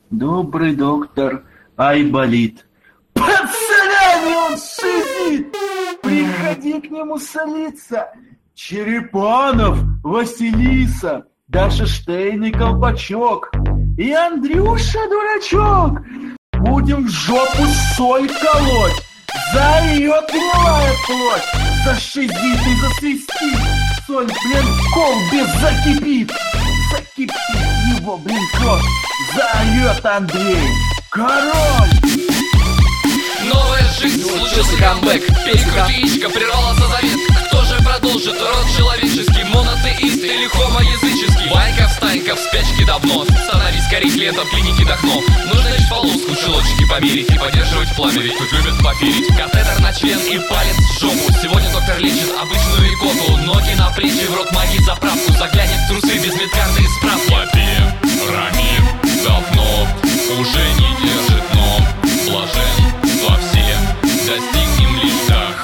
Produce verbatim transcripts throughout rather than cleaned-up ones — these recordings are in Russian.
Добрый доктор Айболит. Пацанями он шизит! Приходи к нему солиться. Черепанов, Василиса, Даша Штейн и Колпачок. И Андрюша дурачок. Будем в жопу соль колоть. За ее гнилая плоть. Зашизит и засвистит. Соль, блин, в колбе закипит. Закипит его, блин, кровь. Заорет Андрей. Король! Новая жизнь, случился камбэк. Перекрутичка прервался завет. Кто же продолжит род человеческий? Монотеист или хомоязыческий? Ванька, встанька, в спячке давно. Становись скорей клиентом клиники Дахно. Нужно лишь полоску шелочки померить и поддерживать пламя, ведь тут любят пофирить. Катетер на член и палец в жопу. Сегодня доктор лечит обычную икоту. Ноги на плечи, в рот магии заправку. Заглянет в трусы без медкарты и справки. Лапе, рамит, давно уже не держит, но блажен во все достигнем лишь дах.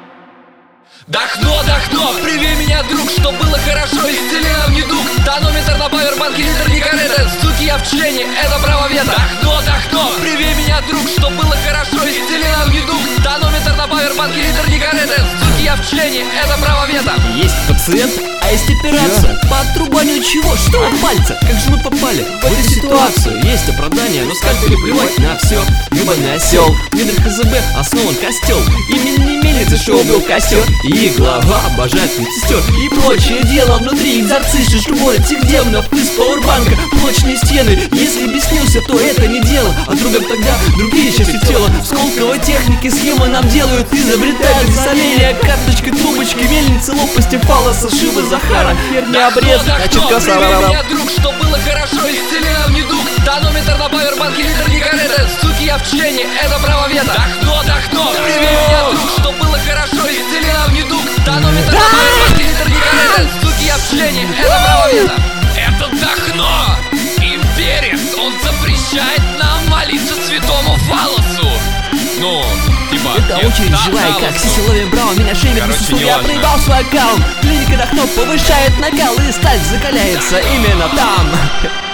Дахно, Дахно, привей меня, друг, что было хорошо, исцели нам недуг. Тонометр на павербанке, литр никарета. Суки, я в члене, это право вето. Дахно, Дахно, привей меня, друг, что было хорошо, исцели нам недуг. Тонометр на павербанке, литр никарета. Суки, я в члене, это право вето. Есть пациент, а есть операция. По отрубанию чего? Что? От пальца. Как же мы попали в эту ситуацию? Есть оправдание, но скальпели плевать на все. Ебаный осел. В недрах ХЗБ основан костел. Именно не мельница, что убил костер. И глава обожает медсестер. И прочее дело внутри экзорцисты, что борет всех демонов из пауэрбанка. Прочные стены, если беснился, то это не дело. А другом тогда другие части тела. В сколковой технике схемы нам делают. Изобретают соления, карточки, трубочки, мельницы, лопасти, фалоса, шивы, Захара, херня, обрез, значит косара. Привей меня, друг, что было хорошо, исцели нам недуг. Тонометр на павербанке, литр никарета. Суки, я в члене, это право вето. Дахно, Дахно, привей меня, друг, что было хорошо, исцели нам недуг. Тонометр на павербанке, литр никарета. Суки, я в члене, это право вето. Это Дахно, имперец, он запрещает нам молиться святому фалосу. Ну, типа, это нет, очередь да, живая, да, как ну, Сисилове Браун. Меня шеймит, короче, я проебал свой аккаунт. Клиника Дахно повышает накал и сталь закаляется именно там.